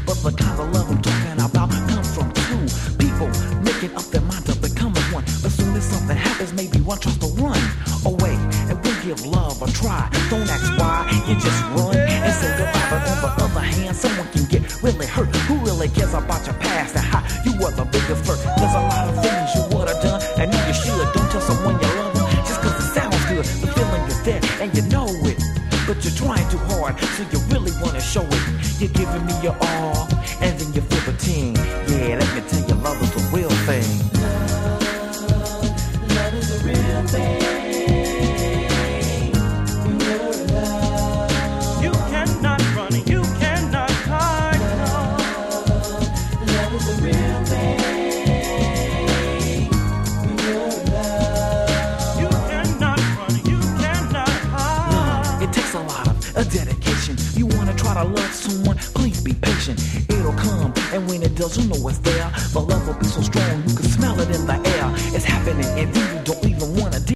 But the kind of love I'm talking about comes from two people making up their mind to becoming one. But soon as something happens, maybe one tries to run away, and we'll give love a try. Don't ask why, you just run and say goodbye. But on the other hand, someone can get really hurt. Who really cares about your past and how you were the biggest flirt? There's a lot of things you would have done, and you should. Don't tell someone you love them just cause it sounds good. The feeling is dead and you know it, but you're trying too hard, so you really wanna show it. You're giving me your all, and then you feel the ting. Yeah, let me tell you, love is a real thing. Love is a real thing. You cannot run, you cannot hide. Love is a real thing. You cannot run, you cannot hide. It takes a lot of a dedication. You wanna try to love someone, please be patient. It'll come, and when it does, you know it's there. The love will be so strong, you can smell it in the air. It's happening, and then you don't even wanna